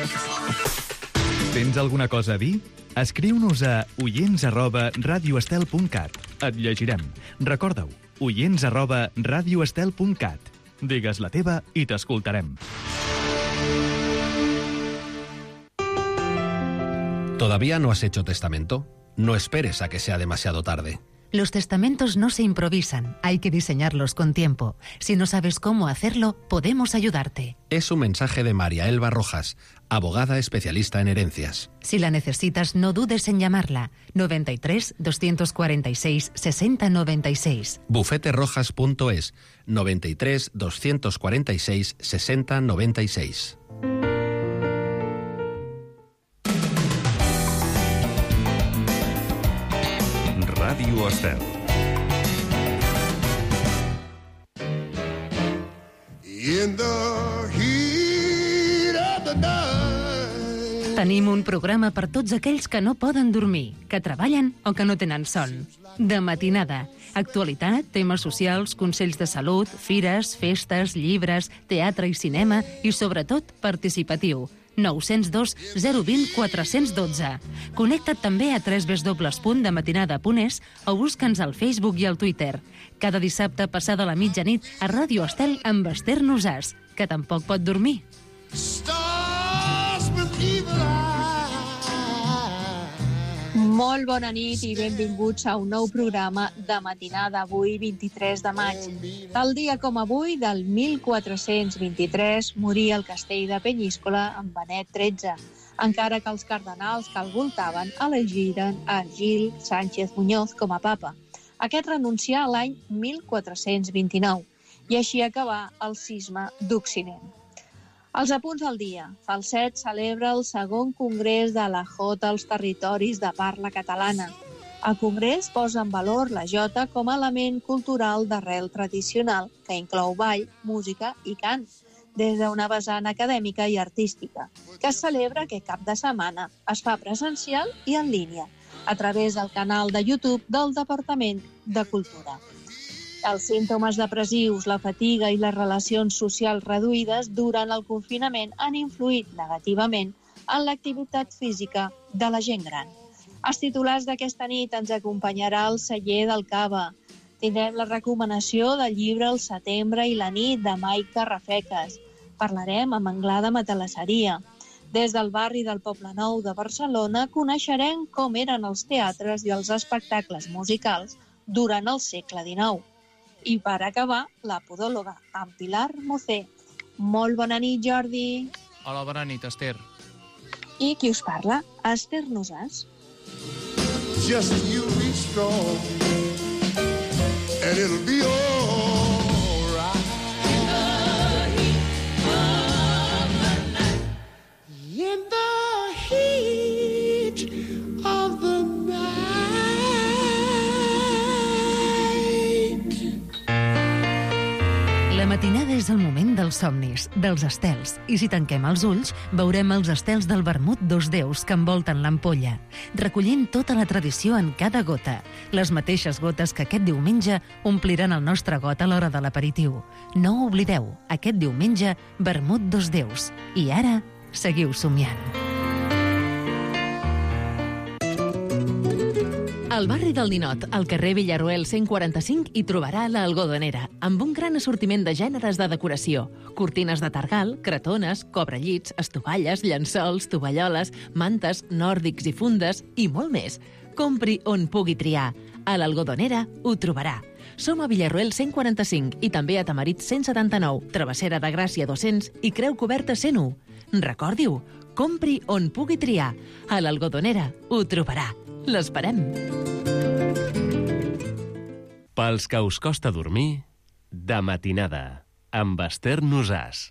Tens alguna cosa a dir? Escriu-nos a oients@radioestel.cat. Et llegirem. Recorda-ho, oients@radioestel.cat. Digues la teva i t'escoltarem. ¿Todavía no has hecho testamento? No esperes a que sea demasiado tarde. Los testamentos no se improvisan, hay que diseñarlos con tiempo. Si no sabes cómo hacerlo, podemos ayudarte. Es un mensaje de María Elba Rojas, abogada especialista en herencias. Si la necesitas, no dudes en llamarla. 93 246 60 96. Bufeterojas.es 93 246 60 96. Ràdio Estel. Tenim un programa per tots aquells que no poden dormir, que treballen o que no tenen son. De matinada. Actualitat, temes socials, consells de salut, fires, festes, llibres, teatre i cinema i, sobretot, participatiu. 902 020 412. Connecta't també a www.dematinada.es o busca'ns al Facebook i al Twitter. Cada dissabte passada la mitjanit a Ràdio Estel amb Esther Nosàs, que tampoc pot dormir. Molt bona nit i benvinguts a un nou programa de matinada, avui 23 de maig. Tal dia com avui, del 1423, moria el castell de Penyíscola amb Benet XIII, encara que els cardenals que el voltaven elegiren a Gil Sánchez Muñoz com a papa. Aquest renuncià l'any 1429 i així acabà el cisma d'Occident. Els apunts del dia. Falset celebra el segon congrés de la Jota als territoris de parla catalana. El congrés posa en valor la jota com a element cultural d'arrel tradicional que inclou ball, música i cant, des d'una vessant acadèmica i artística, que es celebra aquest cap de setmana. Es fa presencial i en línia, a través del canal de YouTube del Departament de Cultura. Els símptomes depressius, la fatiga i les relacions socials reduïdes durant el confinament han influït negativament en l'activitat física de la gent gran. Els titulars d'aquesta nit ens acompanyarà el celler del Cava. Tindrem la recomanació del llibre El setembre i la nit de Maica Rafeques. Parlarem amb Anglada Matalasseria. Des del barri del Poblenou de Barcelona coneixerem com eren els teatres i els espectacles musicals durant el segle XIX. I per acabar, la podòloga, en Pilar Mocé. Molt bona nit, Jordi. Hola, bona nit, Esther. I qui us parla? Esther Nosàs. Just you be strong and it'll be all right. In the heat of the night. La matinada és el moment dels somnis, dels estels, i si tanquem els ulls, veurem els estels del vermut dos déus que envolten l'ampolla, recollint tota la tradició en cada gota, les mateixes gotes que aquest diumenge ompliran el nostre got a l'hora de l'aperitiu. No ho oblideu, aquest diumenge, vermut dos déus. I ara, seguiu somiant. Al barri del Ninot, al carrer Villarroel 145, hi trobarà l'Algodonera, amb un gran assortiment de gèneres de decoració. Cortines de targal, cretones, cobrellits, estovalles, llençols, tovalloles, mantes, nòrdics i fundes, i molt més. Compri on pugui triar. A l'Algodonera ho trobarà. Som a Villarroel 145 i també a Tamarit 179, Travessera de Gràcia 200 i Creu Coberta 101. Recordi-ho, compri on pugui triar. A l'Algodonera ho trobarà. L'esperem. Pels que us costa dormir, de matinada, amb Esther Nosàs.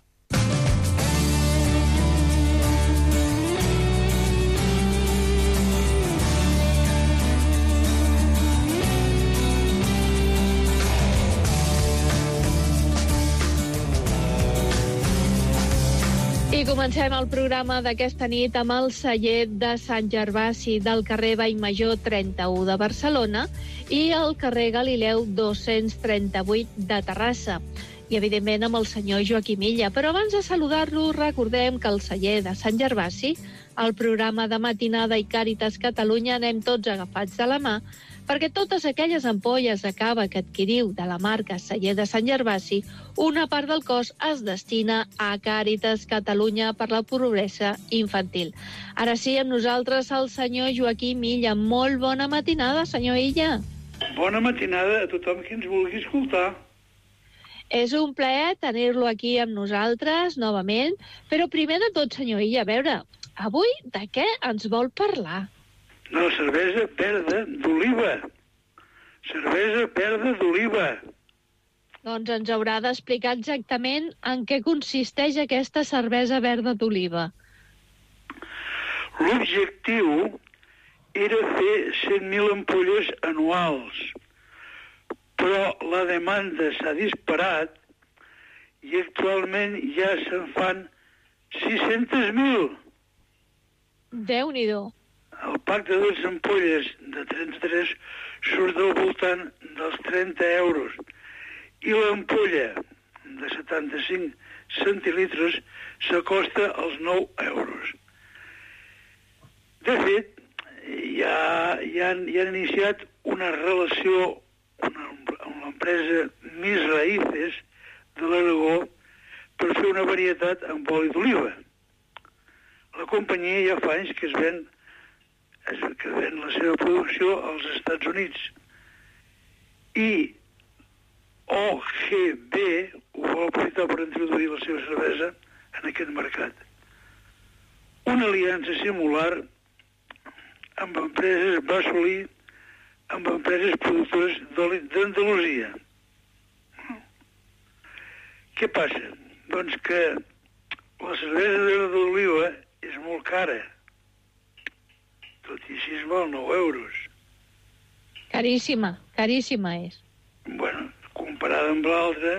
I comencem el programa d'aquesta nit amb el celler de Sant Gervasi del carrer Vallmajor 31 de Barcelona i el carrer Galileu 238 de Terrassa. i, evidentment, amb el senyor Joaquim Illa. Però abans de saludar-lo, recordem que al celler de Sant Gervasi, al programa de Matinada i Càritas Catalunya, anem tots agafats de la mà, perquè totes aquelles ampolles de cava que adquiriu de la marca Celler de Sant Gervasi, una part del cost es destina a Càritas Catalunya per la pobresa infantil. Ara sí, amb nosaltres el senyor Joaquim Illa. Molt bona matinada, senyor Illa. Bona matinada a tothom que ens vulgui escoltar. És un plaer tenir-lo aquí amb nosaltres, novament. Però primer de tot, senyor Illa, a veure, avui de què ens vol parlar? De la cervesa verda d'oliva. Cervesa verda d'oliva. Doncs ens haurà d'explicar exactament en què consisteix aquesta cervesa verda d'oliva. L'objectiu era fer 100.000 ampolles anuals, però la demanda s'ha disparat i actualment ja se'n fan 600.000. Déu-n'hi-do. El pack de 12 ampolles de 33 surt del voltant dels 30 euros i l'ampolla de 75 centilitres s'acosta als 9 euros. De fet, ja han iniciat una relació amb l'empresa Mis Raíces de l'Aragó per fer una varietat amb oli d'oliva. La companyia ja fa anys que ven la seva producció als Estats Units. I OGB ho vol aprofitar per introduir la seva cervesa en aquest mercat. Una aliança similar amb empreses va assolir amb empreses productores d'oli d'Andalusia. Què passa? Doncs que la cervesa verda d'oliva és molt cara. Tot i així es val 9 euros. Caríssima, caríssima és. Bueno, comparada amb l'altra,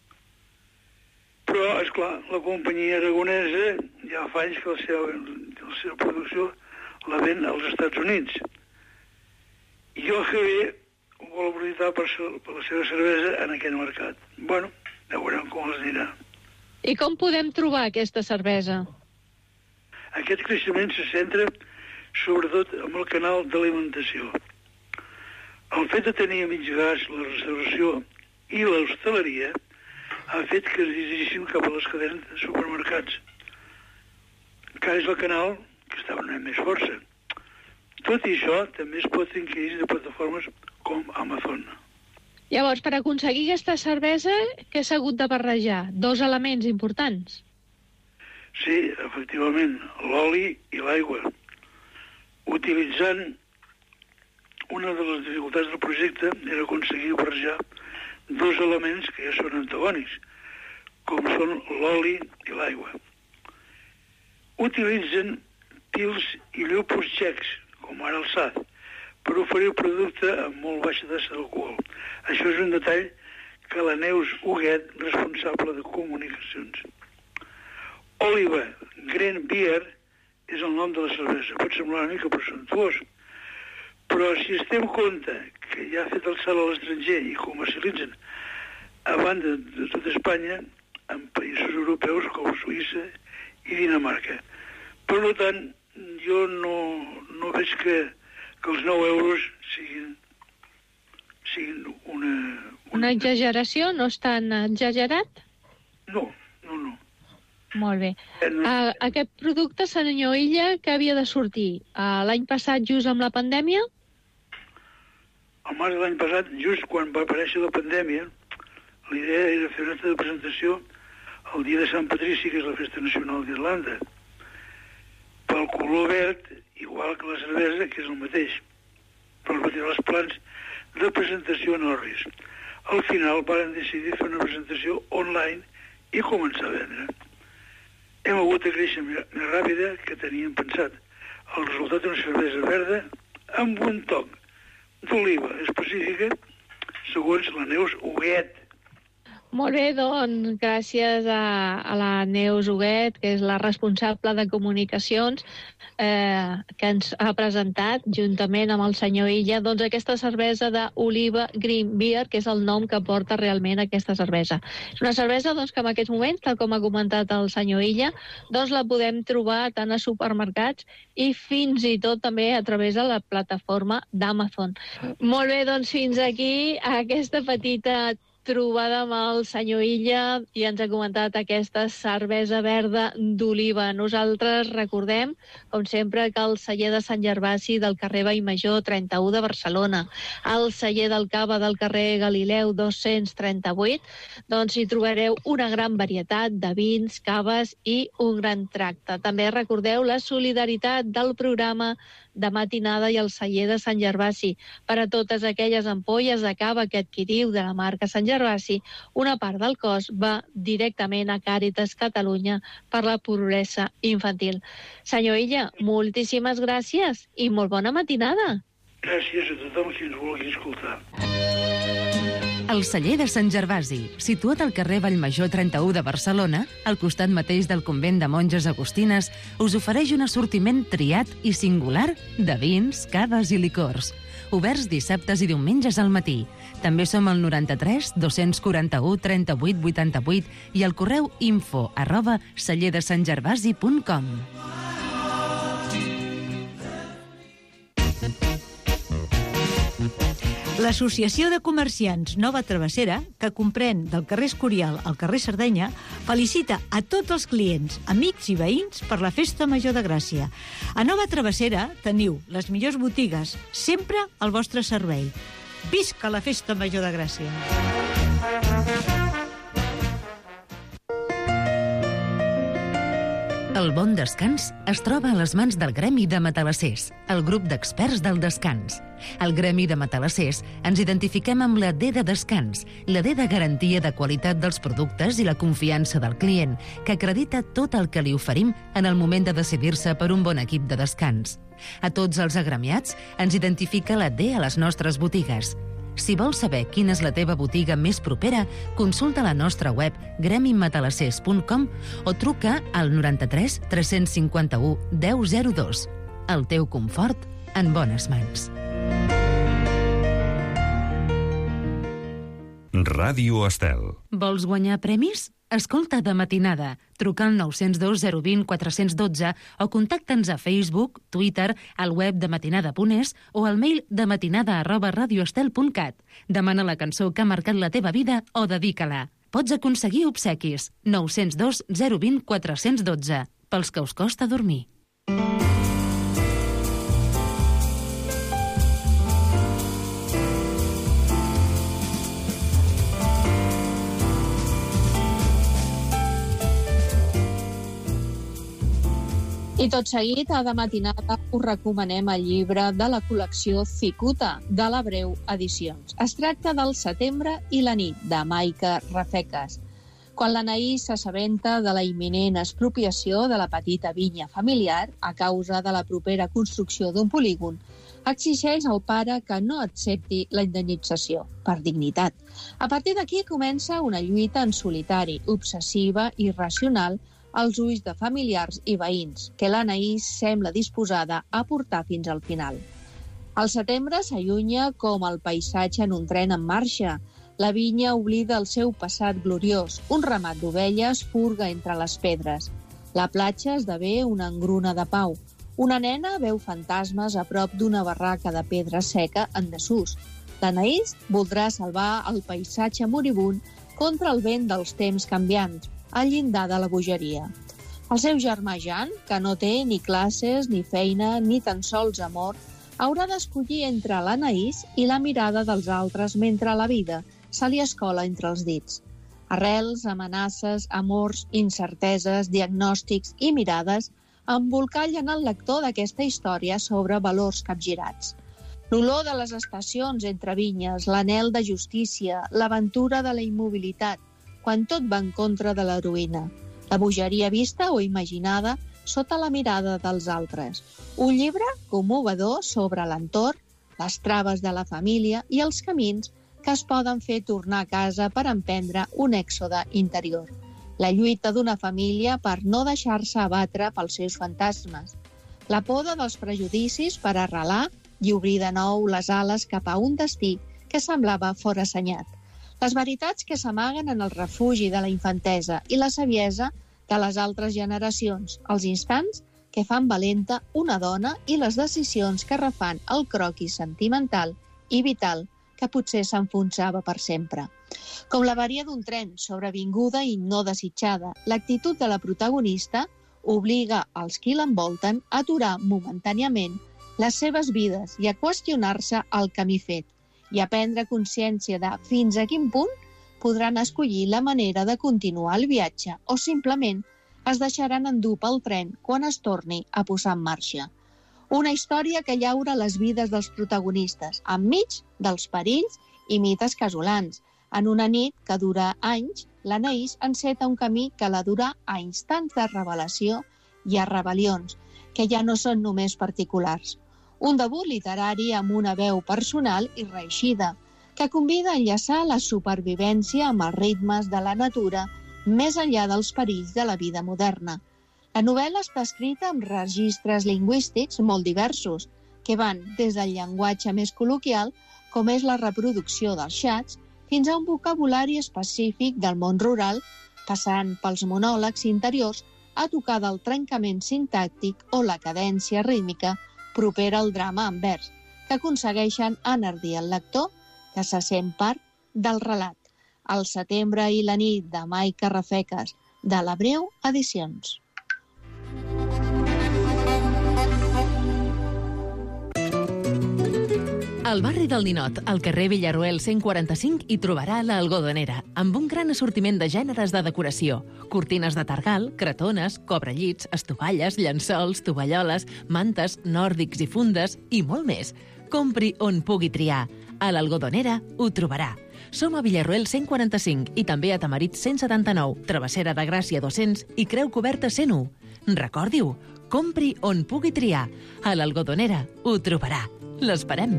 però, esclar, la companyia aragonesa ja fa anys que la seva producció la ven als Estats Units. I OGB ho vol aprofitar per la seva cervesa en aquest mercat. Bueno, ja veurem com els dirà. I com podem trobar aquesta cervesa? Aquest creixement se centra sobretot amb el canal d'alimentació. El fet de tenir a mig gas la restauració i l'hostaleria ha fet que es dirigeixin cap a les cadenes de supermercats. Encara és el canal que està donant més força. Tot i això, també es pot inquirir de plataformes com Amazon. Llavors, per aconseguir aquesta cervesa, què s'ha hagut de barrejar? 2 elements importants. Sí, efectivament, l'oli i l'aigua. Utilitzant una de les dificultats del projecte era aconseguir barrejar 2 elements que ja són antagònics, com són l'oli i l'aigua. Utilitzen pils i llúpols txecs, com ara el SAD, per oferir un producte amb molt baixa tassa d'alcohol. Això és un detall que la Neus Huguet, responsable de comunicacions. Oliva Green Beer és el nom de la cervesa. Pot semblar una mica presumptuós, però si es té en compte que ja ha fet el salt a l'estranger i comercialitzen a banda de tot Espanya en països europeus com Suïssa i Dinamarca. Per tant, jo no veig que els 9 euros siguin una exageració? No és tan exagerat? No. Molt bé. Aquest producte, senyor Illa, que havia de sortir l'any passat, just amb la pandèmia? Al març de l'any passat, just quan va aparèixer la pandèmia, la idea era fer una acte de presentació el dia de Sant Patrici, que és la festa nacional d'Irlanda. Pel color verd, igual que la cervesa, que és el mateix. Però es va tirar els plans de presentació a Norris. Al final van decidir fer una presentació online i començar a vendre. Hem hagut de créixer més ràpida que teníem pensat. El resultat d'una cervesa verda amb un toc d'oliva específica, segons la Neus Huguet. Molt bé, doncs, gràcies a la Neus Huguet, que és la responsable de comunicacions, que ens ha presentat, juntament amb el senyor Illa, doncs aquesta cervesa d'Oliva Green Beer, que és el nom que porta realment aquesta cervesa. És una cervesa doncs, que en aquests moments, tal com ha comentat el senyor Illa, doncs la podem trobar tant a supermercats i fins i tot també a través de la plataforma d'Amazon. Molt bé, doncs fins aquí aquesta petita trobada amb el senyor Illa i ens ha comentat aquesta cervesa verda d'oliva. Nosaltres recordem, com sempre, que el celler de Sant Gervasi del carrer Vallmajor 31 de Barcelona, el celler del Cava del carrer Galileu 238, doncs hi trobareu una gran varietat de vins, caves i un gran tracte. També recordeu la solidaritat del programa de matinada i el celler de Sant Gervasi. Per a totes aquelles ampolles de cava que adquiriu de la marca Sant Gervasi, una part del cost va directament a Càritas Catalunya per la pobresa infantil. Senyor Illa, moltíssimes gràcies i molt bona matinada. Gràcies a tothom qui ens vulgui escoltar. El celler de Sant Gervasi, situat al carrer Vallmajor 31 de Barcelona, al costat mateix del convent de monges agustines, us ofereix un assortiment triat i singular de vins, caves i licors. Oberts dissabtes i diumenges al matí. També som al 93 241 38 88 i al correu info@cellerdesantgervasi.com. L'Associació de Comerciants Nova Travessera, que comprèn del carrer Escorial al carrer Sardenya, felicita a tots els clients, amics i veïns per la Festa Major de Gràcia. A Nova Travessera teniu les millors botigues, sempre al vostre servei. Visca la Festa Major de Gràcia! El bon descans es troba a les mans del Gremi de Matalassers, el grup d'experts del descans. Al Gremi de Matalassers ens identifiquem amb la D de descans, la D de garantia de qualitat dels productes i la confiança del client, que acredita tot el que li oferim en el moment de decidir-se per un bon equip de descans. A tots els agremiats ens identifica la D a les nostres botigues. Si vols saber quina és la teva botiga més propera, consulta la nostra web gremimatalassers.com o truca al 93 351 1002. El teu confort en bones mans. Ràdio Estel. Vols guanyar premis? Escolta De Matinada. Truca al 902 020 412 o contacta'ns a Facebook, Twitter, al web dematinada.es o al mail dematinada@radioestel.cat. Demana la cançó que ha marcat la teva vida o dedica-la. Pots aconseguir obsequis. 902 020 412. Pels que us costa dormir. I tot seguit, a De Matinada, us recomanem el llibre de la col·lecció Cicuta, de la Breu Edicions. Es tracta del Setembre i la nit, de Maica Rafecas. Quan l'Anaïs s'assabenta de la imminent expropiació de la petita vinya familiar a causa de la propera construcció d'un polígon, exigeix al pare que no accepti la indemnització, per dignitat. A partir d'aquí comença una lluita en solitari, obsessiva i irracional, als ulls de familiars i veïns, que l'Anaïs sembla disposada a portar fins al final. El setembre s'allunya com el paisatge en un tren en marxa. La vinya oblida el seu passat gloriós. Un ramat d'ovelles furga entre les pedres. La platja esdevé una engruna de pau. Una nena veu fantasmes a prop d'una barraca de pedra seca en desús. L'Anaïs voldrà salvar el paisatge moribund contra el vent dels temps canviants, al llindar de la bogeria. El seu germà Jan, que no té ni classes, ni feina, ni tan sols amor, haurà d'escollir entre l'Anaïs i la mirada dels altres mentre la vida se li escola entre els dits. Arrels, amenaces, amors, incerteses, diagnòstics i mirades embolcallen el lector d'aquesta història sobre valors capgirats. L'olor de les estacions entre vinyes, l'anhel de justícia, l'aventura de la immobilitat, quan tot va en contra de l'heroïna, la bogeria vista o imaginada sota la mirada dels altres. Un llibre commovedor sobre l'entorn, les traves de la família i els camins que es poden fer tornar a casa per emprendre un èxode interior. La lluita d'una família per no deixar-se abatre pels seus fantasmes. La poda dels prejudicis per arrelar i obrir de nou les ales cap a un destí que semblava fora assenyat. Les veritats que s'amaguen en el refugi de la infantesa i la saviesa de les altres generacions, els instants que fan valenta una dona i les decisions que refan el croquis sentimental i vital que potser s'enfonsava per sempre. Com l'avaria d'un tren sobrevinguda i no desitjada, l'actitud de la protagonista obliga els qui l'envolten a aturar momentàniament les seves vides i a qüestionar-se el camí fet i a prendre consciència de fins a quin punt podran escollir la manera de continuar el viatge o simplement es deixaran endur pel tren quan es torni a posar en marxa. Una història que llaura les vides dels protagonistes, enmig dels perills i mites casolans. En una nit que dura anys, l'Anaïs enceta un camí que la durà a instants de revelació i a rebel·lions, que ja no són només particulars. Un debut literari amb una veu personal i reeixida, que convida a enllaçar la supervivència amb els ritmes de la natura més enllà dels perills de la vida moderna. La novel·la està escrita amb registres lingüístics molt diversos, que van des del llenguatge més col·loquial, com és la reproducció dels xats, fins a un vocabulari específic del món rural, passant pels monòlegs interiors a tocar del trencament sintàctic o la cadència rítmica propera al drama en vers, que aconsegueixen enardir el lector, que se sent part del relat. El setembre i la nit de Maica Rafeques, de l'Abreu Edicions. Al barri del Ninot, al carrer Villarroel 145, hi trobarà l'Algodonera, amb un gran assortiment de gèneres de decoració. Cortines de targal, cretones, cobrellits, estovalles, llençols, tovalloles, mantes, nòrdics i fundes i molt més. Compri on pugui triar. A l'Algodonera ho trobarà. Som a Villarroel 145 i també a Tamarit 179, Travessera de Gràcia 200 i Creu Coberta 101. Recordi-ho, compri on pugui triar. A l'Algodonera ho trobarà. L'esperem.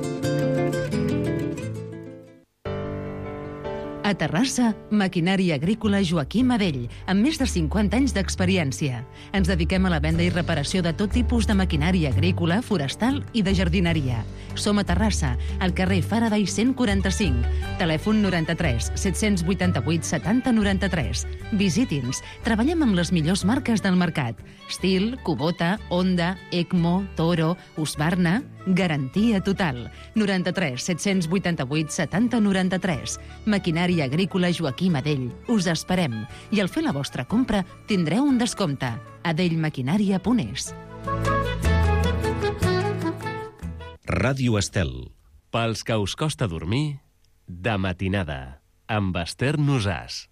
A Terrassa, Maquinària Agrícola Joaquim Adell, amb més de 50 anys d'experiència. Ens dediquem a la venda i reparació de tot tipus de maquinària agrícola, forestal i de jardineria. Som a Terrassa, al carrer Faraday 145, telèfon 93 788 70 93. Visiti'ns. Treballem amb les millors marques del mercat. Stihl, Kubota, Honda, Ecmo, Toro, Husqvarna. Garantia total. 93 788 70 93. Maquinària Agrícola Joaquim Adell. Us esperem. I al fer la vostra compra tindreu un descompte. adellmaquinària.es. Ràdio Estel. Pels que us costa dormir, de matinada, amb Esther Nosàs.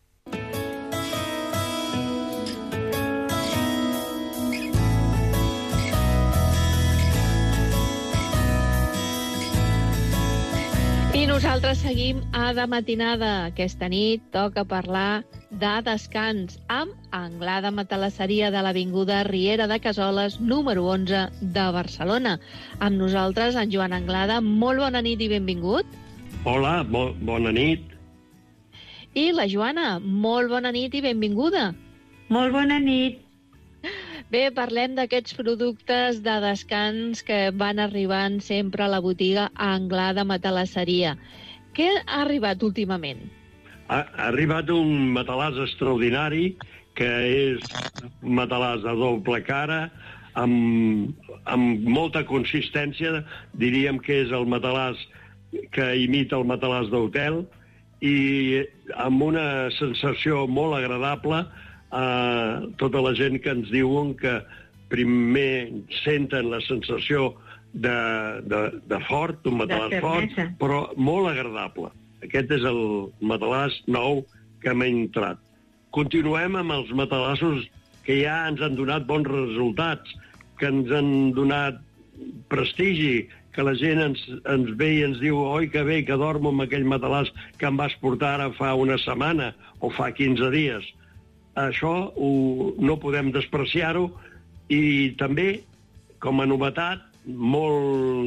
I nosaltres seguim a De Matinada. Aquesta nit toca parlar de descans amb Anglada Matalasseria de l'Avinguda Riera de Casoles, número 11 de Barcelona. Amb nosaltres, en Joan Anglada. Molt bona nit i benvingut. Hola, bona nit. I la Joana, molt bona nit i benvinguda. Molt bona nit. Bé, parlem d'aquests productes de descans que van arribant sempre a la botiga a Anglada Matalasseria. Què ha arribat últimament? Ha arribat un matalàs extraordinari, que és un matalàs de doble cara, amb molta consistència. Diríem que és el matalàs que imita el matalàs d'hotel i amb una sensació molt agradable a tota la gent que ens diuen que primer senten la sensació de fort, un matalàs fort, però molt agradable. Aquest és el matalàs nou que m'ha entrat. Continuem amb els matalassos que ja ens han donat bons resultats, que ens han donat prestigi, que la gent ens ve i ens diu oi que bé que dormo amb aquell matalàs que em vas portar ara fa una setmana o fa 15 dies. Això no podem despreciar-ho i també, com a novetat, molt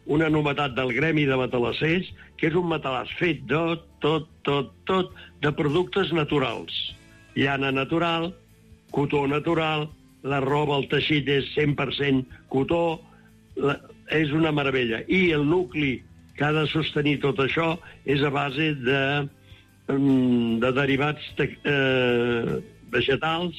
una novetat del gremi de matalassers, que és un matalàs fet de tot de productes naturals. Llana natural, cotó natural, la roba, el teixit és 100% cotó, és una meravella. I el nucli que ha de sostenir tot això és a base de derivats vegetals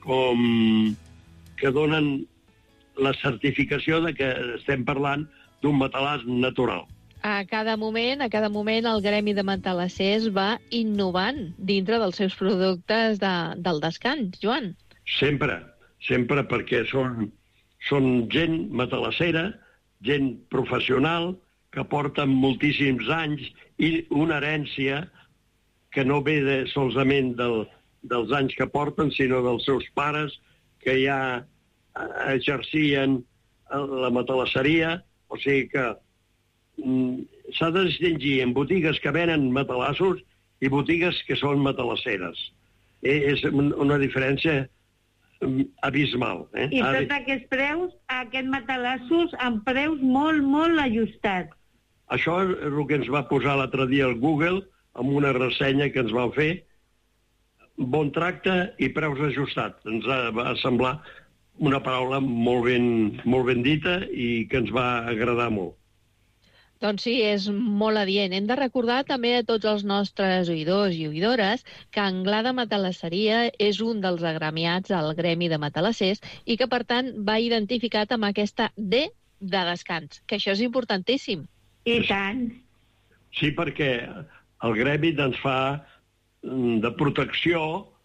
que donen la certificació de que estem parlant d'un matalàs natural. A cada moment el Gremi de Matalassers va innovant dintre dels seus productes del descans, Joan. Sempre, perquè són gent matalassera, gent professional, que porten moltíssims anys i una herència que no ve solament dels anys que porten, sinó dels seus pares, que ja exercien la matalasseria. O sigui que s'ha de distingir en botigues que venen matalassos i botigues que són matalasseres. És una diferència abismal. I tots aquests preus, aquests matalassos, amb preus molt, molt ajustats. Això és el que ens va posar l'altre dia al Google, amb una ressenya que ens van fer. Bon tracte i preus ajustats. Ens va semblar una paraula molt ben dita i que ens va agradar molt. Doncs sí, és molt adient. Hem de recordar també a tots els nostres oïdors i oïdores que Anglada Matalasseria és un dels agremiats al Gremi de Matalassers i que, per tant, va identificat amb aquesta D de descans, que això és importantíssim. I tant. Sí, perquè el Gremi ens fa de protecció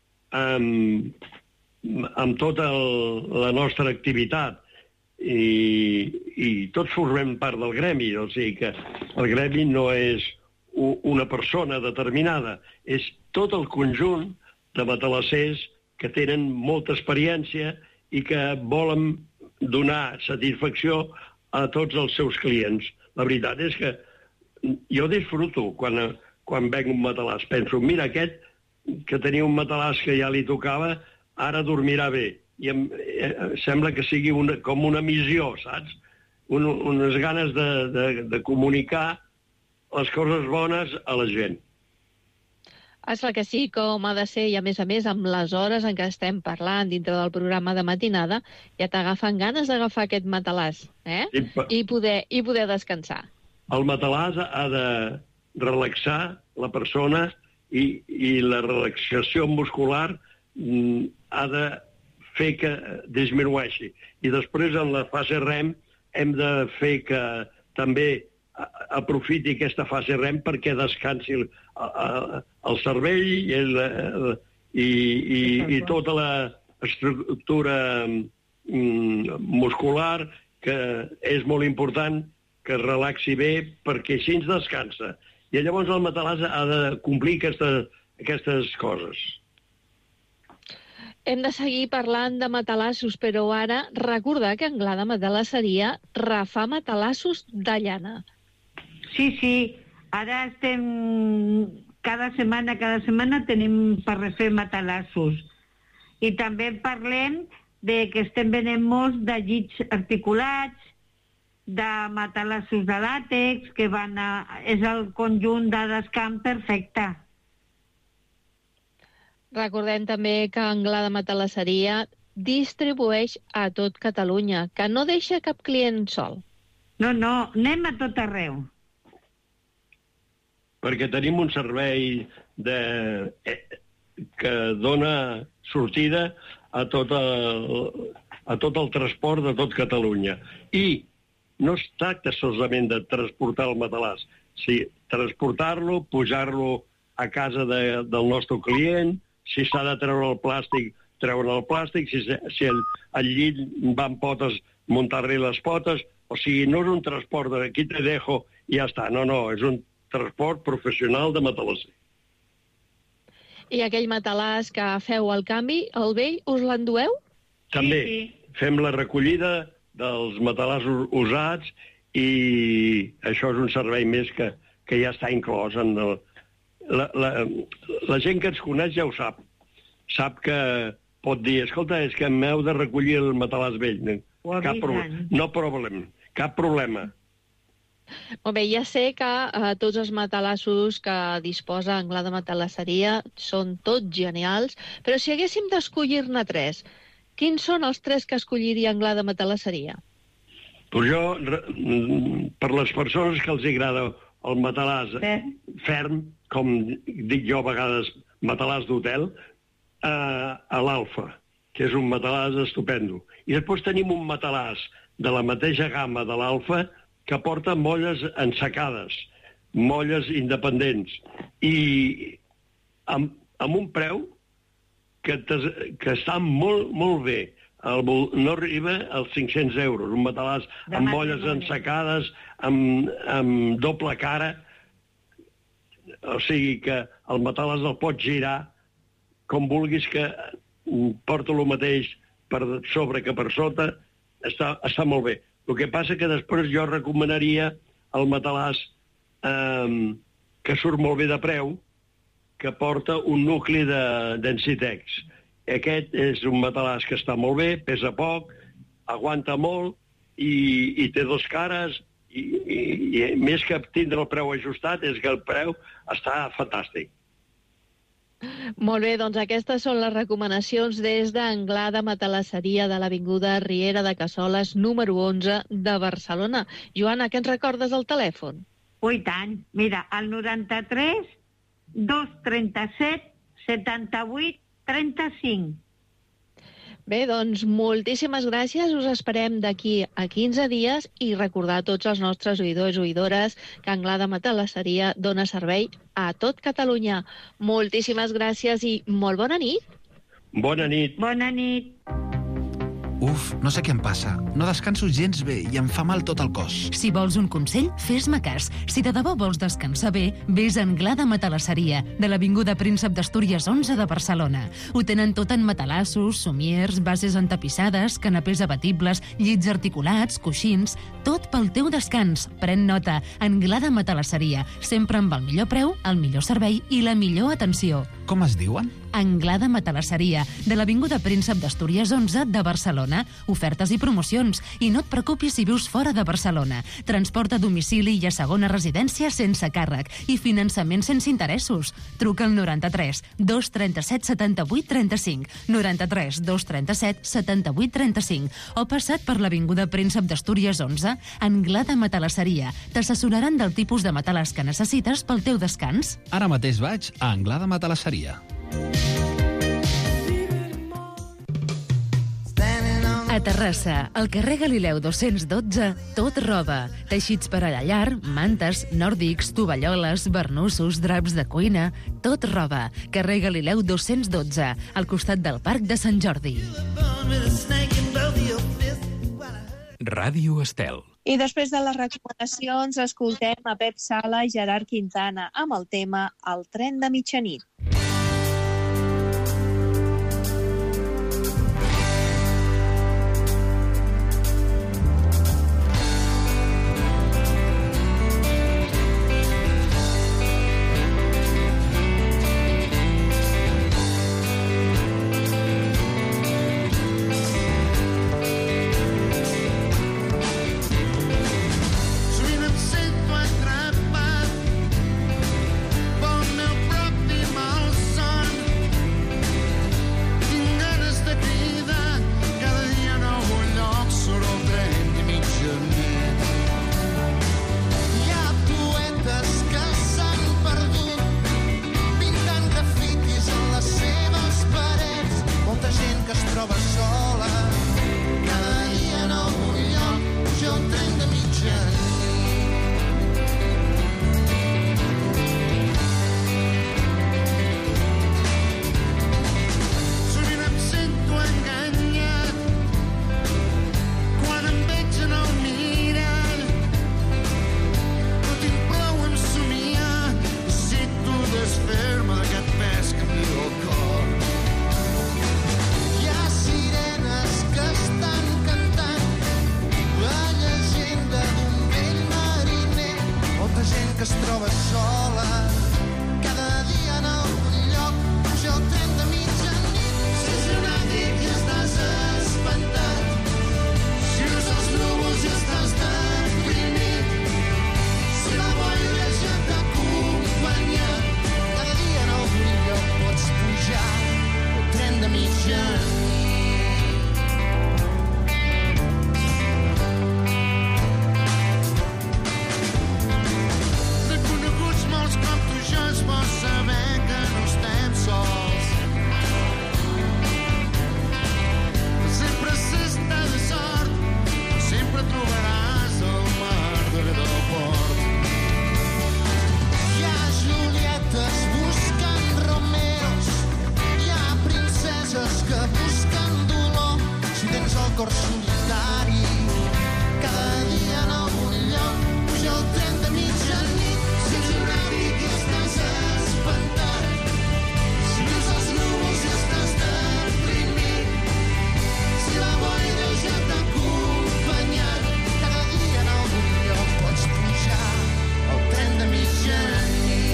amb tota la nostra activitat. I tots formem part del gremi, o sigui que el gremi no és una persona determinada, és tot el conjunt de matalassers que tenen molta experiència i que volen donar satisfacció a tots els seus clients. La veritat és que jo disfruto quan venc un matalàs. Penso, mira, aquest que tenia un matalàs que ja li tocava, ara dormirà bé. I sembla que sigui com una missió, saps? Unes ganes de comunicar les coses bones a la gent. És clar que sí, com ha de ser, i a més, amb les hores en què estem parlant dintre del programa de matinada, ja t'agafen ganes d'agafar aquest matalàs, I poder descansar. El matalàs ha de relaxar la persona i la relaxació muscular ha de fer que disminueixi. I després, en la fase REM, hem de fer que també aprofiti aquesta fase REM perquè descansi el cervell i tota l'estructura muscular, que és molt important que es relaxi bé perquè així ens descansa. I llavors el matalàs ha de complir aquestes coses. Hem de seguir parlant de matalassos, però ara recordar que Anglada Matalasseria refà matalassos de llana. Sí. Ara estem... Cada setmana tenim per refer matalassos. I també parlem de que estem venent molts de llits articulats, de matalassos de làtex, que és el conjunt de descans perfecte. Recordem també que Anglada Matalasseria distribueix a tot Catalunya, que no deixa cap client sol. No, anem a tot arreu. Perquè tenim un servei que dona sortida a tot el transport de tot Catalunya. I no es tracta solament de transportar el matalàs, sí, transportar-lo, pujar-lo a casa del nostre client. Si s'ha de treure el plàstic, treure el plàstic. Si el llit va amb potes, muntar-li les potes. O sigui, no és un transport de aquí te dejo i ja està. No, és un transport professional de matalasser. I aquell matalàs que feu al canvi, el vell, us l'endueu? També. Fem la recollida dels matalassos usats i això és un servei més que ja està inclòs en el... La gent que ens coneix ja ho sap. Sap que pot dir, escolta, és que m'heu de recollir el matalàs vell. Cap problema. Molt bé, ja sé que tots els matalassos que disposa Anglada Matalasseria són tots genials, però si haguéssim d'escollir-ne 3, quins són els 3 que escolliria Anglada Matalasseria? Pues jo, per les persones que els agrada el matalàs ferm, com dic jo a vegades, matalàs d'hotel, a l'Alfa, que és un matalàs estupendo. I després tenim un matalàs de la mateixa gamma de l'Alfa que porta molles ensacades, molles independents, i amb un preu que està molt, molt bé. No arriba als 500 euros, un matalàs amb molles ensacades, amb doble cara, o sigui que el matalàs el pots girar com vulguis, que porta el mateix per sobre que per sota, està molt bé. El que passa que després jo recomanaria el matalàs que surt molt bé de preu, que porta un nucli d'Ensitex. Aquest és un matalàs que està molt bé, pesa poc, aguanta molt i té 2 cares, i més que tindre el preu ajustat és que el preu està fantàstic. Molt bé, doncs aquestes són les recomanacions des d'Anglada Matalasseria de l'Avinguda Riera de Cassoles, número 11 de Barcelona. Joana, què ens recordes al telèfon? Ui, tant. Mira, el 93 237 78 35. Bé, doncs moltíssimes gràcies. Us esperem d'aquí a 15 dies i recordar a tots els nostres oïdors i oïdores que Anglada Matalasseria dona servei a tot Catalunya. Moltíssimes gràcies i molt bona nit. Bona nit. Bona nit. Uf, no sé què em passa. No descanso gens bé i em fa mal tot el cos. Si vols un consell, fes-me cas. Si de debò vols descansar bé, vés a Anglada Matalasseria, de l'Avinguda Príncep d'Astúries 11 de Barcelona. Ho tenen tot en matalassos, somiers, bases entapissades, canapés abatibles, llits articulats, coixins... Tot pel teu descans. Pren nota. Anglada Matalasseria. Sempre amb el millor preu, el millor servei i la millor atenció. Com es diuen? Anglada Matalasseria, de l'Avinguda Príncep d'Astúries 11 de Barcelona. Ofertes i promocions. I no et preocupis si vius fora de Barcelona. Transport a domicili i a segona residència sense càrrec. I finançament sense interessos. Truca al 93 237 78 35, 93 237 78 35 o passa't per l'Avinguda Príncep d'Astúries 11, Anglada Matalasseria. T'assessoraran del tipus de matalàs que necessites pel teu descans. Ara mateix vaig a Anglada Matalasseria. A Terrassa, al carrer Galileu 212, tot roba. Teixits per a la llar, mantes, nòrdics, tovalloles, barnussos, draps de cuina... Tot roba. Carrer Galileu 212, al costat del Parc de Sant Jordi. Ràdio Estel. I després de les recomanacions escoltem a Pep Sala i Gerard Quintana amb el tema El tren de mitjanit. Bon meu propi mal cor solitari. Cada dia en algun lloc puja el tren de mitjanit. Si ets un àvic i estàs espantat, si vius els núvols i estàs deprimit, si la boira ja t'ha acompanyat, cada dia en algun lloc pots pujar al tren de mitjanit.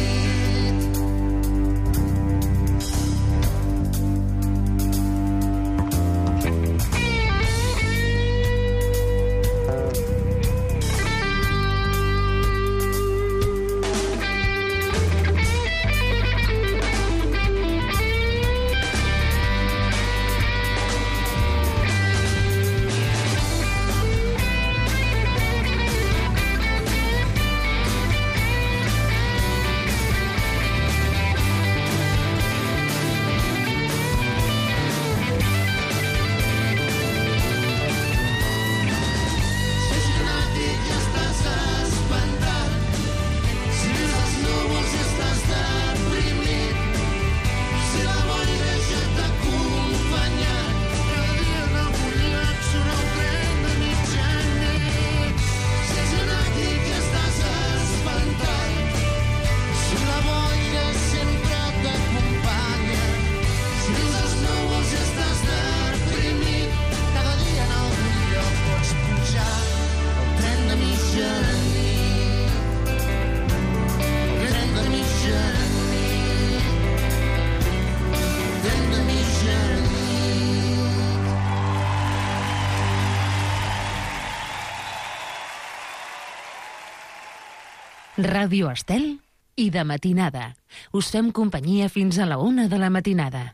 Ràdio Estel i de matinada. Us fem companyia fins a la 1 de la matinada.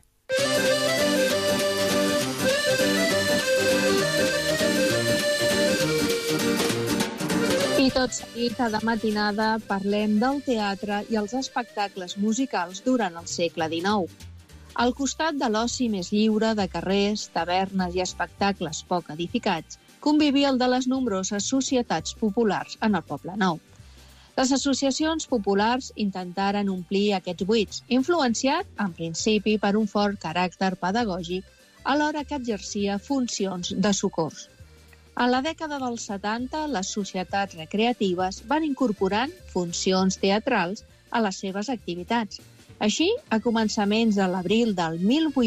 I tot seguit, a de matinada, parlem del teatre i els espectacles musicals durant el segle XIX. Al costat de l'oci més lliure de carrers, tavernes i espectacles poc edificats, convivia el de les nombroses societats populars en el Poble Nou. Les associacions populars intentaren omplir aquests buits, influenciat, en principi, per un fort caràcter pedagògic, alhora que exercia funcions de socors. En la dècada dels 70, les societats recreatives van incorporant funcions teatrals a les seves activitats. Així, a començaments de l'abril del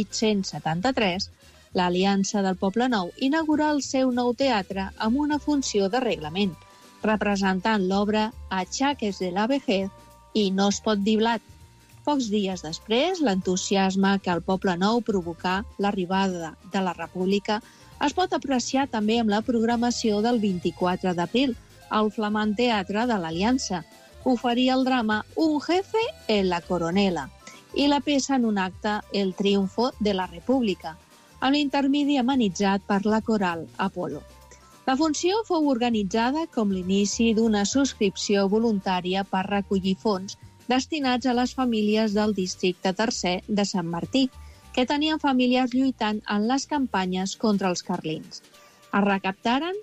1873, l'Aliança del Poble Nou inaugurà el seu nou teatre amb una funció de reglament, representant l'obra Achaques de la vejez i No es pot dir blat. Pocs dies després, l'entusiasme que al Poble Nou provocà l'arribada de la República es pot apreciar també amb la programació del 24 d'abril, al flamant teatre de l'Aliança. Oferia el drama Un jefe en la coronela i la peça en un acte El triunfo de la República, amb l'intermedi amenitzat per la coral Apolo. La funció fou organitzada com l'inici d'una subscripció voluntària per recollir fons destinats a les famílies del districte tercer de Sant Martí, que tenien familiars lluitant en les campanyes contra els carlins. Es recaptaren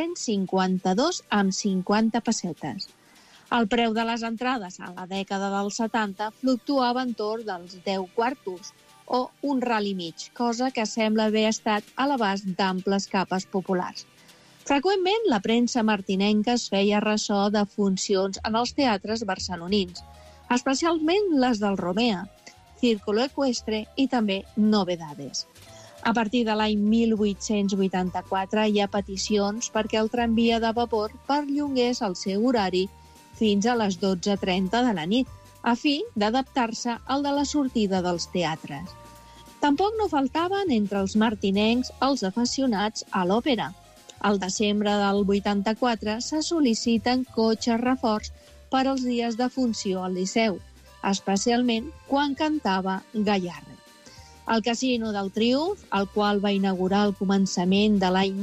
152 amb 50 pessetes. El preu de les entrades a la dècada dels 70 fluctuava entorn dels 10 quartos, o un ral i mig, cosa que sembla haver estat a l'abast d'amples capes populars. Freqüentment, la premsa martinenca es feia ressò de funcions en els teatres barcelonins, especialment les del Romea, Círculo Ecuestre i també Novedades. A partir de l'any 1884 hi ha peticions perquè el tramvia de vapor perllongués el seu horari fins a les 12:30 de la nit, a fi d'adaptar-se al de la sortida dels teatres. Tampoc no faltaven entre els martinencs els aficionats a l'òpera. Al desembre del 84 se sol·liciten cotxes reforç per als dies de funció al Liceu, especialment quan cantava Gayarre. El Casino del Triomf, el qual va inaugurar al començament de l'any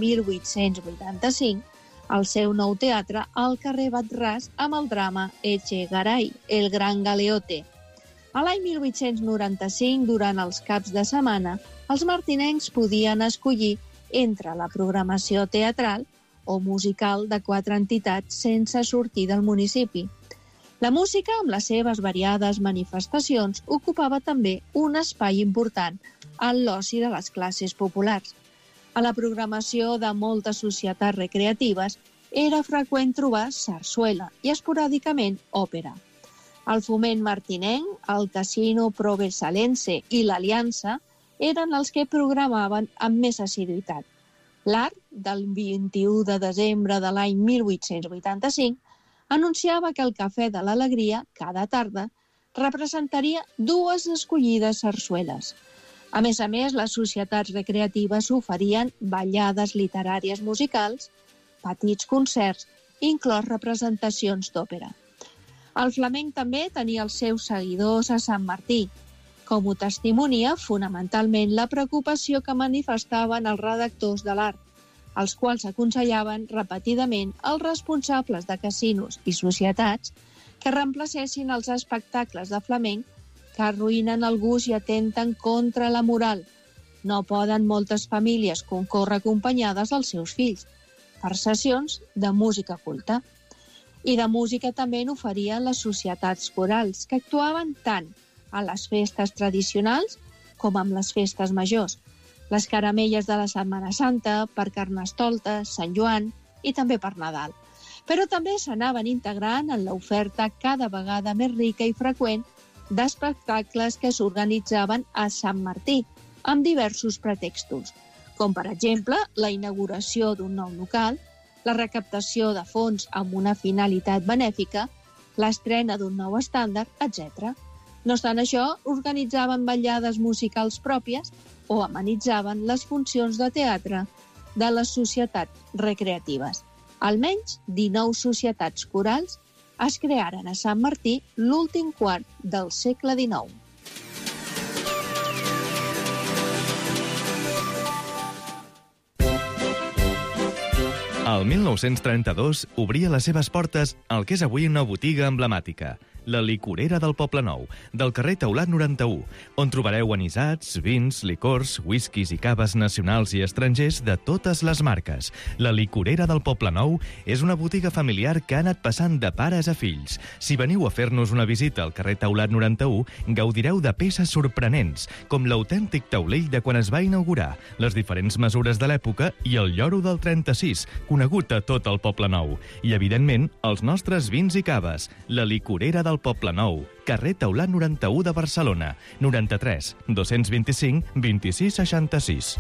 1885, el seu nou teatre al carrer Batràs amb el drama Echegaray, el gran galeote. A l'any 1895, durant els caps de setmana, els martinencs podien escollir entre la programació teatral o musical de 4 entitats sense sortir del municipi. La música, amb les seves variades manifestacions, ocupava també un espai important en l'oci de les classes populars. A la programació de moltes societats recreatives era freqüent trobar sarsuela i esporàdicament òpera. El Foment Martinenc, el Casino Provençalense i l'Aliança eren els que programaven amb més assiduïtat. L'Art, del 21 de desembre de l'any 1885, anunciava que el Cafè de l'Alegria, cada tarda, representaria 2 escollides sarsueles. A més, les societats recreatives oferien ballades literàries musicals, petits concerts, inclòs representacions d'òpera. El flamenc també tenia els seus seguidors a Sant Martí, com ho testimonia fonamentalment la preocupació que manifestaven els redactors de l'art, els quals aconsellaven repetidament els responsables de casinos i societats que reemplacessin els espectacles de flamenc que arruïnen el gust i atenten contra la moral. No poden moltes famílies concórrer acompanyades dels seus fills per sessions de música culta. I de música també n'oferien les societats corals, que actuaven tant a les festes tradicionals com amb les festes majors, les caramelles de la Setmana Santa, per Carnestoltes, Sant Joan i també per Nadal. Però també s'anaven integrant en l'oferta cada vegada més rica i freqüent d'espectacles que s'organitzaven a Sant Martí, amb diversos pretextos, com per exemple la inauguració d'un nou local, la recaptació de fons amb una finalitat benèfica, l'estrena d'un nou estàndard, etc. No obstant això, organitzaven ballades musicals pròpies o amenitzaven les funcions de teatre de les societats recreatives. Almenys 19 societats corals es crearen a Sant Martí l'últim quart del segle XIX. El 1932 obria les seves portes al que és avui una botiga emblemàtica, la Licorera del Poblenou, del carrer Taulat 91, on trobareu anisats, vins, licors, whiskies i caves nacionals i estrangers de totes les marques. La Licorera del Poblenou és una botiga familiar que ha anat passant de pares a fills. Si veniu a fer-nos una visita al carrer Taulat 91, gaudireu de peces sorprenents, com l'autèntic taulell de quan es va inaugurar, les diferents mesures de l'època i el lloro del 36, conegut a tot el Poblenou. I, evidentment, els nostres vins i caves. La Licorera del Poblenou, carrer Taulat 91 de Barcelona, 93 225 26 66.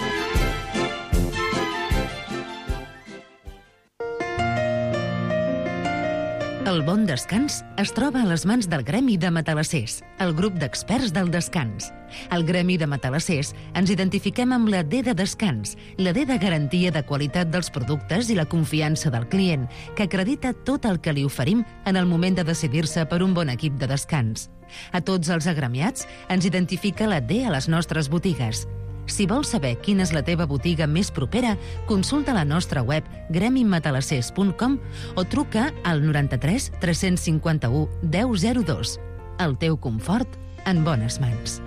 El bon descans es troba a les mans del Gremi de Matalassers, el grup d'experts del descans. Al Gremi de Matalassers ens identifiquem amb la D de descans, la D de garantia de qualitat dels productes i la confiança del client, que acredita tot el que li oferim en el moment de decidir-se per un bon equip de descans. A tots els agremiats ens identifica la D a les nostres botigues. Si vols saber quina és la teva botiga més propera, consulta la nostra web gremimatalassers.com o truca al 93 351 1002. El teu confort en bones mans.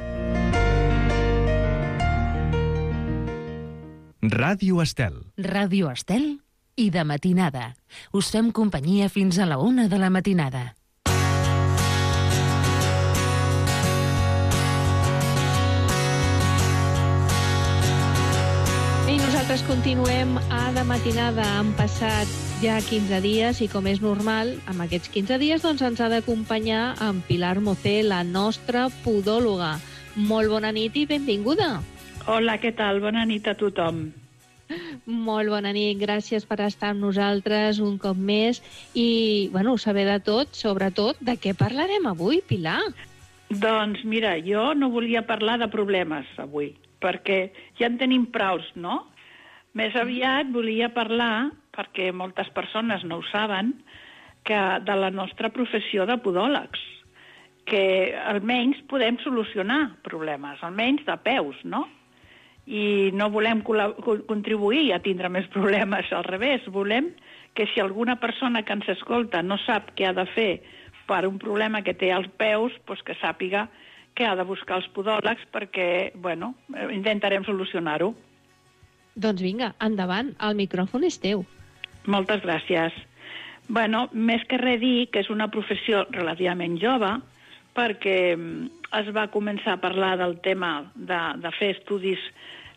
Ràdio Estel. Ràdio Estel i de matinada. Us fem companyia fins a la 1 de la matinada. I nosaltres continuem a de matinada. Han passat ja 15 dies i, com és normal, amb aquests 15 dies doncs, ens ha d'acompanyar en Pilar Mocé, la nostra podòloga. Molt bona nit i benvinguda. Hola, què tal? Bona nit a tothom. Molt bona nit, gràcies per estar amb nosaltres un cop més i, bueno, saber de tot, sobretot, de què parlarem avui, Pilar? Doncs mira, jo no volia parlar de problemes avui, perquè ja en tenim praus, no? Més aviat volia parlar, perquè moltes persones no ho saben, que de la nostra professió de podòlegs, que almenys podem solucionar problemes, almenys de peus, no? I no volem contribuir a tindre més problemes, al revés, volem que si alguna persona que ens escolta no sap què ha de fer per un problema que té als peus, doncs que sàpiga que ha de buscar els podòlegs perquè, bueno, intentarem solucionar-ho. Doncs vinga, endavant, el micròfon és teu. Moltes gràcies. Bueno, més que res dir que és una professió relativament jove, perquè es va començar a parlar del tema de fer estudis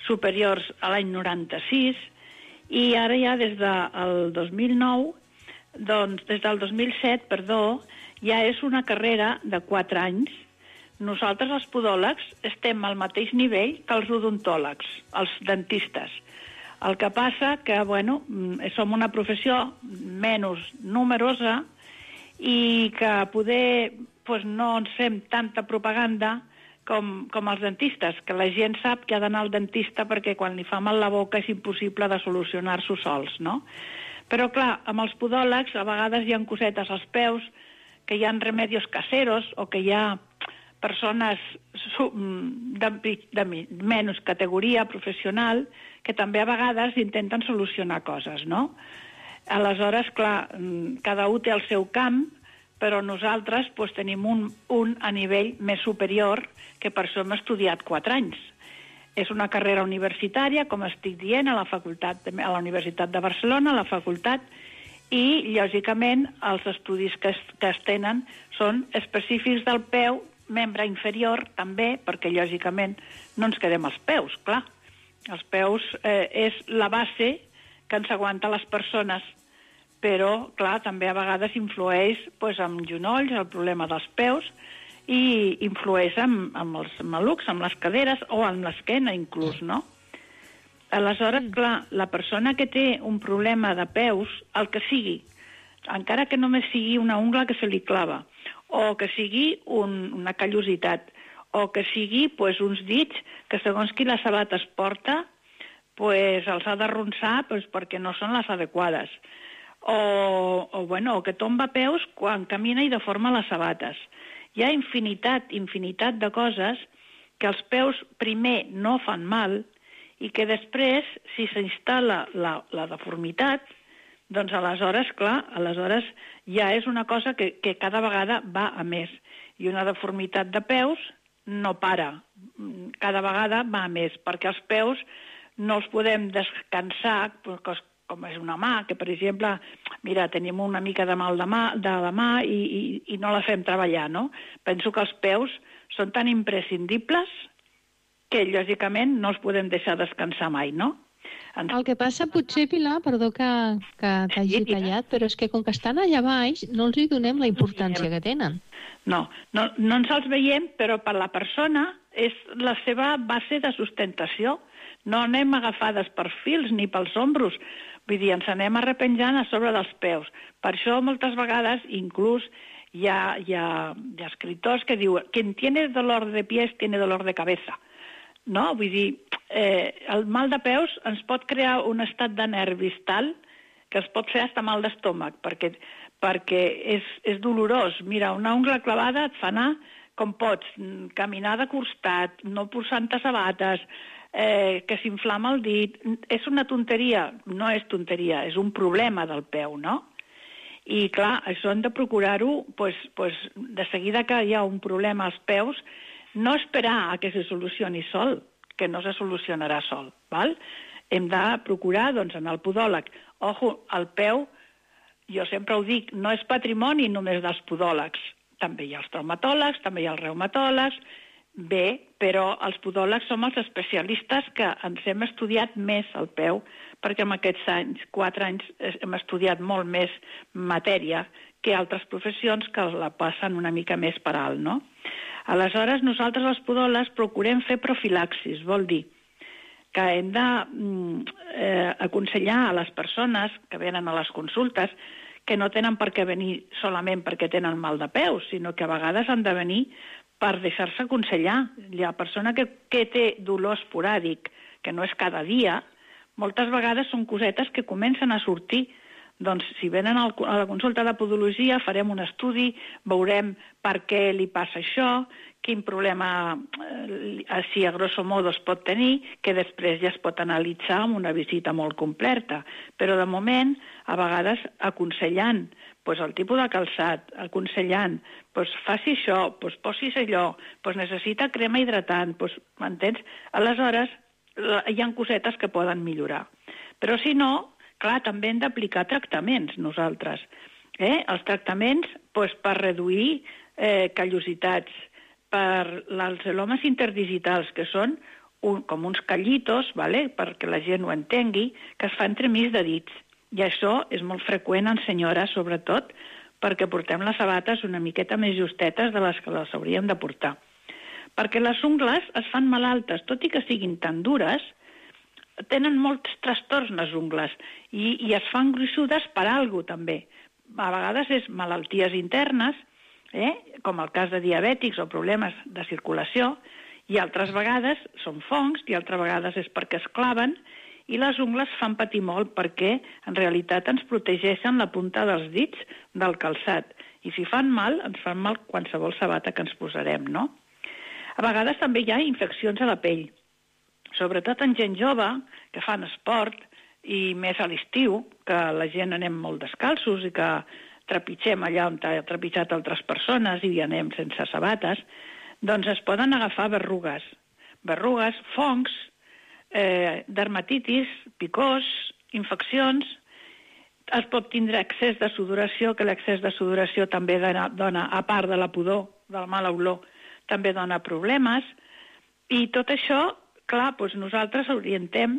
superiors a l'any 96, i ara ja des del 2009, doncs des del 2007, perdó, ja és una carrera de 4 anys. Nosaltres, els podòlegs, estem al mateix nivell que els odontòlegs, els dentistes. El que passa que, bueno, som una professió menys numerosa i que poder no ens fem tanta propaganda com els dentistes, que la gent sap que ha d'anar al dentista perquè quan li fa mal la boca és impossible de solucionar-s'ho sols, no? Però, clar, amb els podòlegs a vegades hi ha cosetes als peus, que hi ha remedios caseros o que hi ha persones de menys categoria professional que també a vegades intenten solucionar coses, no? Aleshores, clar, cada un té el seu camp, però nosaltres tenim un a nivell més superior, que per això hem estudiat 4 anys. És una carrera universitària, com estic dient, a la Universitat de Barcelona, a la facultat, i, lògicament, els estudis que es tenen són específics del peu, membre inferior també, perquè lògicament no ens quedem als peus, clar. Els peus és la base que ens aguanta les persones, però, clar, també a vegades influeix amb genolls, el problema dels peus, i influeix amb els malucs, amb les caderes o amb l'esquena inclús, no? Aleshores, clar, la persona que té un problema de peus, el que sigui, encara que només sigui una ungla que se li clava, o que sigui una callositat, o que sigui uns dits que segons qui les sabates porta els ha d'arronsar perquè no són les adequades, o que tomba peus quan camina i deforma les sabates. Hi ha infinitat de coses que els peus primer no fan mal i que després, si s'instal·la la deformitat, doncs aleshores, clar, ja és una cosa que cada vegada va a més. I una deformitat de peus no para, cada vegada va a més, perquè els peus no els podem descansar, com és una mà, que per exemple, mira, tenim una mica de mal de la mà i no la fem treballar, no? Penso que els peus són tan imprescindibles que, lògicament, no els podem deixar descansar mai, no? El que passa, potser, Pilar, perdó que t'hagi tallat, però és que com que estan allà baix no els hi donem la importància que tenen. No ens els veiem, però per la persona és la seva base de sustentació. No anem agafades per fils ni pels ombros, vull dir, ens anem arrepenjant a sobre dels peus. Per això moltes vegades, inclús, hi ha escriptors que diuen quien tiene dolor de pies tiene dolor de cabeza. No? Vull dir, el mal de peus ens pot crear un estat de nervis tal que es pot fer fins mal d'estómac, perquè és dolorós. Mira, una ungla clavada et fa anar com pots, caminar de costat, no posant-te sabates, que s'inflama el dit. És una tonteria? No és tonteria, és un problema del peu, no? I, clar, això hem de procurar-ho, de seguida que hi ha un problema als peus, no esperar a que se solucioni sol, que no se solucionarà sol, val? Hem de procurar, doncs, en el podòleg. Ojo, el peu, jo sempre ho dic, no és patrimoni només dels podòlegs. També hi ha els traumatòlegs, també hi ha els reumatòlegs, bé, però els podòlegs som els especialistes que ens hem estudiat més el peu, perquè en aquests anys, 4 anys, hem estudiat molt més matèria que altres professions que la passen una mica més per alt, no? Aleshores, nosaltres els podòlegs procurem fer profilaxis, vol dir que hem d'aconsellar a les persones que venen a les consultes que no tenen per què venir solament perquè tenen mal de peus, sinó que a vegades han de venir per deixar-se aconsellar. La persona que té dolor esporàdic, que no és cada dia, moltes vegades són cosetes que comencen a sortir. Doncs si venen a la consulta de podologia farem un estudi, veurem per què li passa això, quin problema, si a grosso modo es pot tenir, que després ja es pot analitzar amb una visita molt completa. Però de moment, a vegades aconsellant el tipus de calçat, aconsellant, faci això, posis allò, necessita crema hidratant, m'entens? Aleshores, hi ha cosetes que poden millorar. Però si no, clar, també hem d'aplicar tractaments nosaltres. Els tractaments per reduir callositats, per els celomes interdigitals, que són com uns callitos, vale? Perquè la gent ho entengui, que es fa entremig de dits. I això és molt freqüent en senyores, sobretot, perquè portem les sabates una miqueta més justetes de les que les hauríem de portar. Perquè les ungles es fan malaltes, tot i que siguin tan dures, tenen molts trastorns les ungles i es fan gruixudes per alguna cosa, també. A vegades és malalties internes, com el cas de diabètics o problemes de circulació, i altres vegades són fongs, i altres vegades és perquè es claven, i les ungles fan patir molt perquè en realitat ens protegeixen la punta dels dits del calçat. I si fan mal, ens fan mal qualsevol sabata que ens posarem, no? A vegades també hi ha infeccions a la pell, sobretot en gent jove que fan esport i més a l'estiu, que la gent anem molt descalços i que trepitgem allà on ha trepitjat altres persones i anem sense sabates, doncs es poden agafar berrugues, fongs, dermatitis, picors, infeccions. Es pot tindre excés de sudoració, que l'excés de sudoració també dona, a part de la pudor, de la mala olor, també dona problemes. I tot això, clar, doncs nosaltres orientem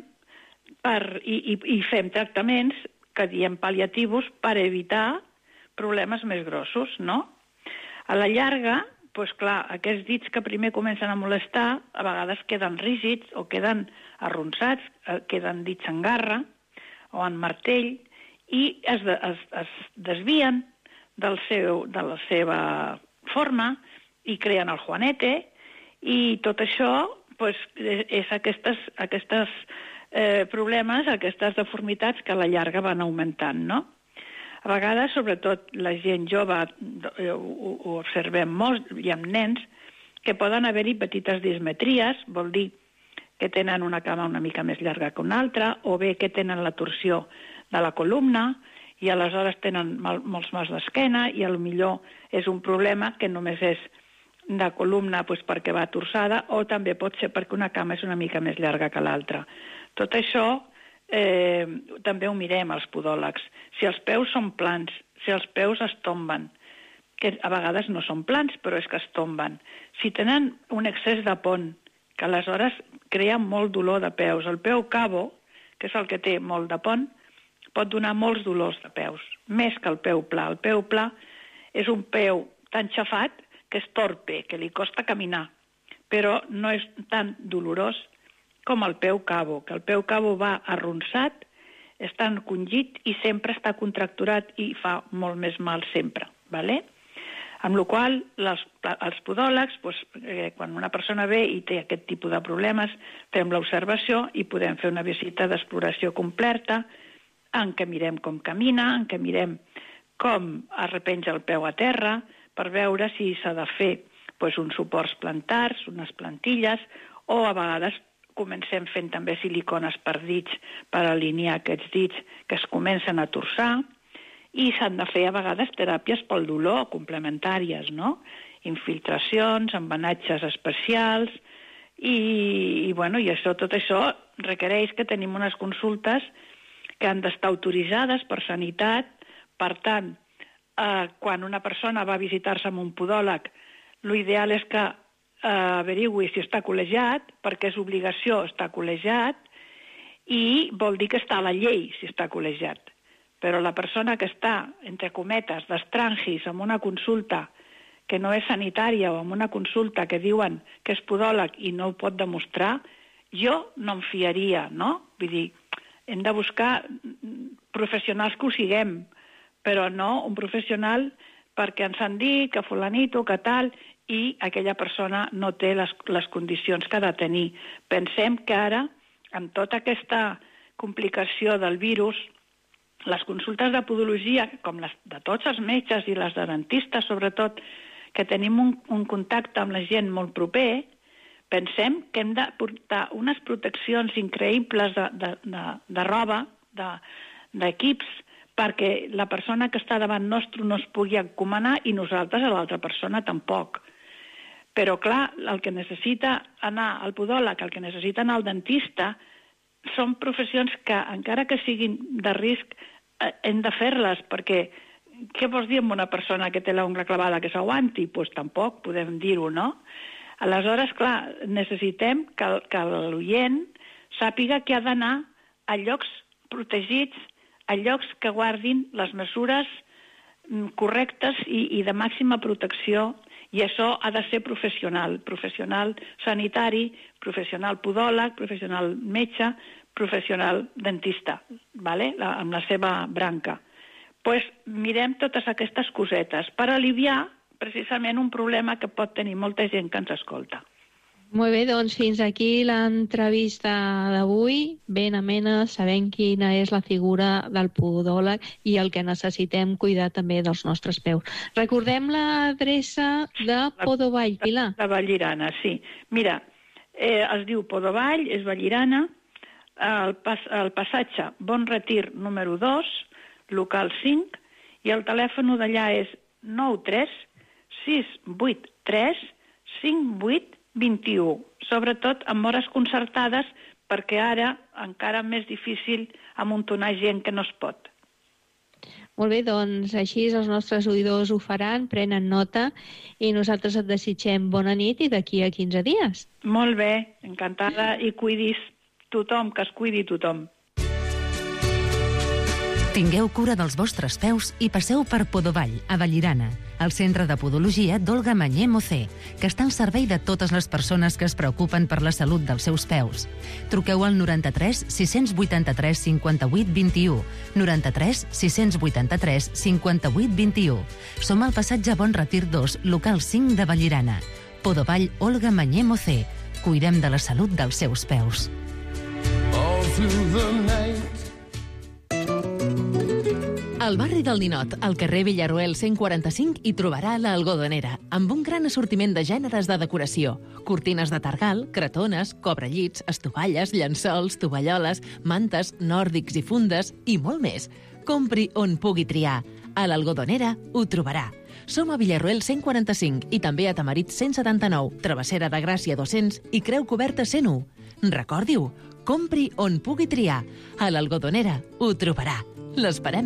i fem tractaments que diem pal·liatius per evitar problemes més grossos, no? A la llarga, doncs clar, aquests dits que primer comencen a molestar a vegades queden rígids o queden arronsats, queden dits en garra o en martell i es desvien de la seva forma i creen el juanete i tot això doncs, és aquestes problemes, aquestes deformitats que a la llarga van augmentant, no? A vegades, sobretot la gent jove, ho observem molt, i amb nens, que poden haver-hi petites dismetries, vol dir que tenen una cama una mica més llarga que una altra, o bé que tenen la torsió de la columna, i aleshores tenen molts mals d'esquena, i potser és un problema que només és de columna perquè va torçada, o també pot ser perquè una cama és una mica més llarga que l'altra. Tot això també ho mirem, els podòlegs. Si els peus són plans, si els peus es tomben, que a vegades no són plans, però és que es tomben. Si tenen un excés de pont, que aleshores crea molt dolor de peus. El peu cabo, que és el que té molt de pont, pot donar molts dolors de peus, més que el peu pla. El peu pla és un peu tan xafat que és torpe, que li costa caminar, però no és tan dolorós com el peu cabo, que el peu cabo va arronsat, està encongit i sempre està contracturat i fa molt més mal sempre, ¿vale? Amb la qual cosa, els podòlegs, quan una persona ve i té aquest tipus de problemes, fem l'observació i podem fer una visita d'exploració completa en què mirem com camina, en què mirem com es repenja el peu a terra, per veure si s'ha de fer uns suports plantars, unes plantilles, o a vegades comencem fent també silicones per dits per alinear aquests dits que es comencen a torçar i s'han de fer a vegades teràpies pel dolor complementàries, no? Infiltracions, embenatges especials i tot això requereix que tenim unes consultes que han d'estar autoritzades per sanitat. Per tant, quan una persona va a visitar-se amb un podòleg, l'ideal és que averigui si està col·legiat, perquè és obligació estar col·legiat, i vol dir que està a la llei si està col·legiat. Però la persona que està, entre cometes, d'estrangis amb una consulta que no és sanitària o amb una consulta que diuen que és podòleg i no ho pot demostrar, jo no em fiaria, no? Vull dir, hem de buscar professionals que ho siguem, però no un professional perquè ens han dit que fulanito, que tal, i aquella persona no té les condicions que ha de tenir. Pensem que ara, amb tota aquesta complicació del virus, les consultes de podologia, com les de tots els metges i les de dentistes, sobretot, que tenim un contacte amb la gent molt proper, pensem que hem de portar unes proteccions increïbles de roba, d'equips, perquè la persona que està davant nostre no es pugui encomanar i nosaltres a l'altra persona tampoc. Però, clar, el que necessita anar al podòleg, el que necessita anar al dentista, són professions que, encara que siguin de risc, hem de fer-les, perquè què vols dir amb una persona que té l'ungla clavada que s'aguanti? Doncs tampoc podem dir-ho, no? Aleshores, clar, necessitem que l'oient sàpiga que ha d'anar a llocs protegits, a llocs que guardin les mesures correctes i de màxima protecció, i això ha de ser professional sanitari, professional podòleg, professional metge, professional dentista, ¿vale? Amb la seva branca. Pues mirem totes aquestes cosetes per aliviar precisament un problema que pot tenir molta gent que ens escolta. Molt bé, doncs fins aquí l'entrevista d'avui, ben amena, sabent quina és la figura del podòleg i el que necessitem cuidar també dels nostres peus. Recordem l'adreça de Podovall, Pilar. De Vallirana, sí. Mira, es diu Podovall, és Vallirana, el passatge Bon Retir número 2, local 5, i el telèfon d'allà és 93 683 5821, sobretot amb hores concertades, perquè ara encara més difícil amuntonar gent que no es pot. Molt bé, doncs així els nostres oïdors ho faran, prenen nota, i nosaltres et desitgem bona nit i d'aquí a 15 dies. Molt bé, encantada, i cuidis tothom, que es cuidi tothom. Tingueu cura dels vostres peus i passeu per Podovall, a Vallirana, el centre de podologia d'Olga Mañé Mocé, que està al servei de totes les persones que es preocupen per la salut dels seus peus. Truqueu al 93 683 58 21, 93 683 58 21. Som al passatge Bon Retir 2, local 5 de Vallirana. Podovall, Olga Mañé Mocé. Cuidem de la salut dels seus peus. All through the night. Al barri del Ninot, al carrer Villaruel 145, hi trobarà l'Algodonera, amb un gran assortiment de gèneres de decoració. Cortines de targal, cretones, cobrellits, estovalles, llençols, tovalloles, mantes, nòrdics i fundes, i molt més. Compri on pugui triar. A l'Algodonera ho trobarà. Som a Villaruel 145 i també a Tamarit 179, Travessera de Gràcia 200 i Creu Coberta 101. Recordi-ho, compri on pugui triar. A l'Algodonera ho trobarà. L'esperem.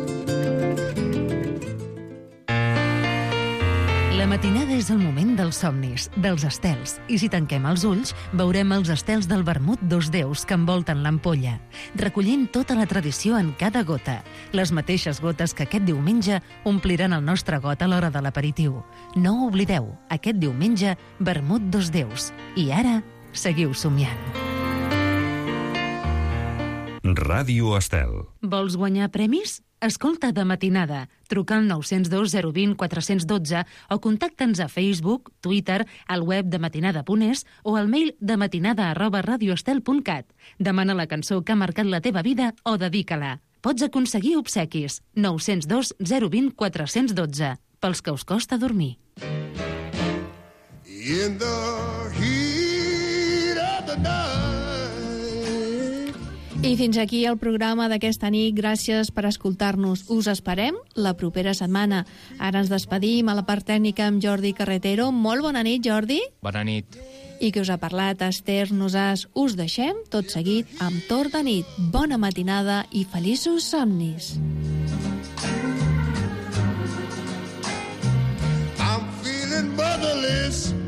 La matinada és el moment dels somnis, dels estels. I si tanquem els ulls, veurem els estels del vermut dos déus que envolten l'ampolla, recollint tota la tradició en cada gota. Les mateixes gotes que aquest diumenge ompliran el nostre got a l'hora de l'aperitiu. No ho oblideu, aquest diumenge, vermut dos déus. I ara, seguiu somiant. Ràdio Estel. Vols guanyar premis? Escolta De Matinada. Truca al 902 020 412 o contacta'ns a Facebook, Twitter, al web dematinada.es o al mail dematinada@radioestel.cat. Demana la cançó que ha marcat la teva vida o dedica-la. Pots aconseguir obsequis. 902 020 412. Pels que us costa dormir. In the heat of the night. I fins aquí el programa d'aquesta nit. Gràcies per escoltar-nos. Us esperem la propera setmana. Ara ens despedim a la part tècnica amb Jordi Carretero. Molt bona nit, Jordi. Bona nit. I que us ha parlat Esther Nosàs. Us deixem tot seguit amb Torn de nit. Bona matinada i feliços somnis. I'm feeling motherless.